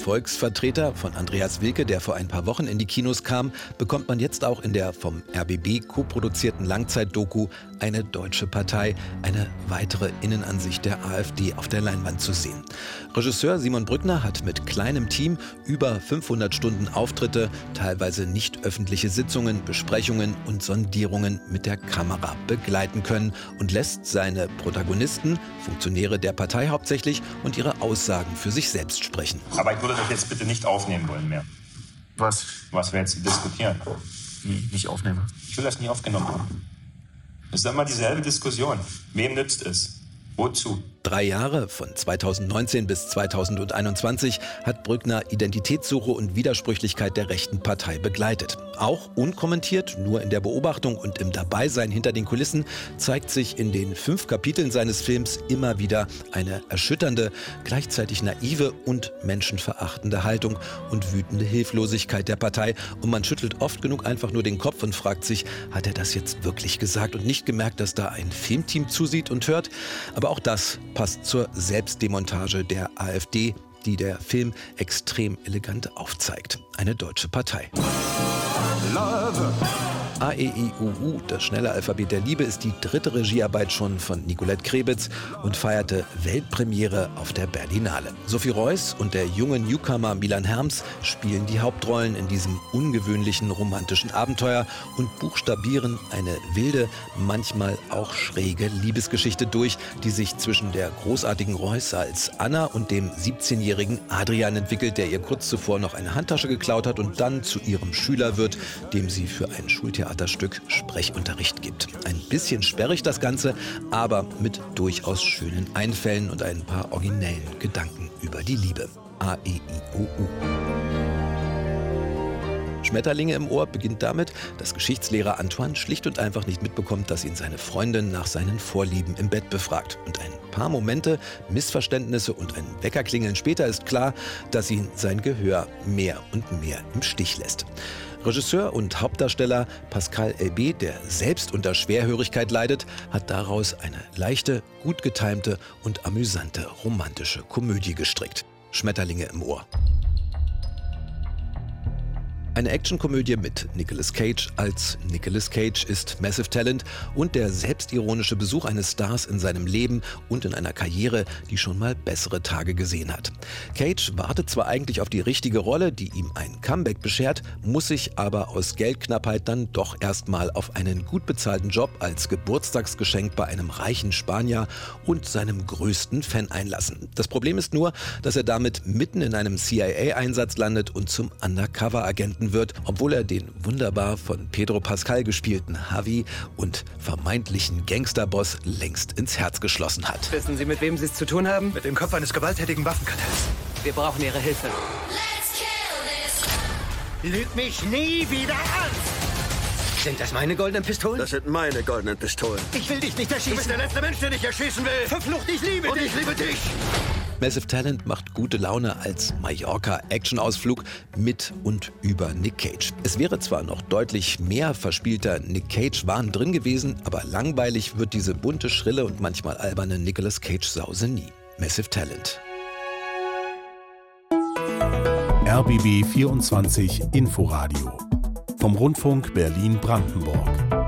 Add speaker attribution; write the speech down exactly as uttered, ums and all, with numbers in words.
Speaker 1: Volksvertreter von Andreas Wilke, der vor ein paar Wochen in die Kinos kam, bekommt man jetzt auch in der vom R B B koproduzierten Langzeitdoku Eine deutsche Partei, eine weitere Innenansicht der AfD auf der Leinwand zu sehen. Regisseur Simon Brückner hat mit kleinem Team über fünfhundert Stunden Auftritte, teilweise nicht öffentliche Sitzungen, Besprechungen und Sondierungen mit der Kamera begleiten können und lässt seine Protagonisten, Funktionäre der Partei hauptsächlich, und ihre Aussagen für sich selbst sprechen.
Speaker 2: Aber ich würde das jetzt bitte nicht aufnehmen wollen mehr.
Speaker 3: Was?
Speaker 2: Was wir jetzt diskutieren.
Speaker 3: Wie, nicht aufnehmen?
Speaker 2: Ich will das nie aufgenommen haben. Es ist immer dieselbe Diskussion. Wem nützt es? Wozu?
Speaker 1: Drei Jahre, von zweitausendneunzehn bis zweitausendeinundzwanzig, hat Brückner Identitätssuche und Widersprüchlichkeit der rechten Partei begleitet. Auch unkommentiert, nur in der Beobachtung und im Dabeisein hinter den Kulissen, zeigt sich in den fünf Kapiteln seines Films immer wieder eine erschütternde, gleichzeitig naive und menschenverachtende Haltung und wütende Hilflosigkeit der Partei. Und man schüttelt oft genug einfach nur den Kopf und fragt sich, hat er das jetzt wirklich gesagt und nicht gemerkt, dass da ein Filmteam zusieht und hört? Aber auch das passt zur Selbstdemontage der AfD, die der Film extrem elegant aufzeigt. Eine deutsche Partei. Love. A E I O U, das schnelle Alphabet der Liebe, ist die dritte Regiearbeit schon von Nicolette Krebitz und feierte Weltpremiere auf der Berlinale. Sophie Reuss und der junge Newcomer Milan Herms spielen die Hauptrollen in diesem ungewöhnlichen romantischen Abenteuer und buchstabieren eine wilde, manchmal auch schräge Liebesgeschichte durch, die sich zwischen der großartigen Reuss als Anna und dem siebzehnjährigen Adrian entwickelt, der ihr kurz zuvor noch eine Handtasche geklaut hat und dann zu ihrem Schüler wird, dem sie für ein Schultheaterstück Sprechunterricht gibt. Ein bisschen sperrig das Ganze, aber mit durchaus schönen Einfällen und ein paar originellen Gedanken über die Liebe. A E I O U. Schmetterlinge im Ohr beginnt damit, dass Geschichtslehrer Antoine schlicht und einfach nicht mitbekommt, dass ihn seine Freundin nach seinen Vorlieben im Bett befragt. Und ein paar Momente, Missverständnisse und ein Weckerklingeln später ist klar, dass ihn sein Gehör mehr und mehr im Stich lässt. Regisseur und Hauptdarsteller Pascal Elbé, der selbst unter Schwerhörigkeit leidet, hat daraus eine leichte, gut getimte und amüsante romantische Komödie gestrickt. Schmetterlinge im Ohr. Eine Actionkomödie mit Nicolas Cage als Nicolas Cage ist Massive Talent und der selbstironische Besuch eines Stars in seinem Leben und in einer Karriere, die schon mal bessere Tage gesehen hat. Cage wartet zwar eigentlich auf die richtige Rolle, die ihm ein Comeback beschert, muss sich aber aus Geldknappheit dann doch erstmal auf einen gut bezahlten Job als Geburtstagsgeschenk bei einem reichen Spanier und seinem größten Fan einlassen. Das Problem ist nur, dass er damit mitten in einem C I A-Einsatz landet und zum Undercover-Agenten wird, obwohl er den wunderbar von Pedro Pascal gespielten Javi und vermeintlichen Gangsterboss längst ins Herz geschlossen hat.
Speaker 4: Wissen Sie, mit wem Sie es zu tun haben?
Speaker 5: Mit dem Kopf eines gewalttätigen Waffenkartells.
Speaker 4: Wir brauchen Ihre Hilfe.
Speaker 5: Lüg mich nie wieder an!
Speaker 4: Sind das meine goldenen Pistolen?
Speaker 5: Das sind meine goldenen Pistolen. Ich will dich nicht erschießen. Du bist der letzte Mensch, den ich erschießen will. Verflucht, ich liebe dich. Und ich liebe dich.
Speaker 1: Massive Talent macht gute Laune als Mallorca-Action-Ausflug mit und über Nick Cage. Es wäre zwar noch deutlich mehr verspielter Nick Cage-Wahn drin gewesen, aber langweilig wird diese bunte, schrille und manchmal alberne Nicolas Cage-Sause nie. Massive Talent.
Speaker 6: R B B vierundzwanzig Inforadio vom Rundfunk Berlin-Brandenburg.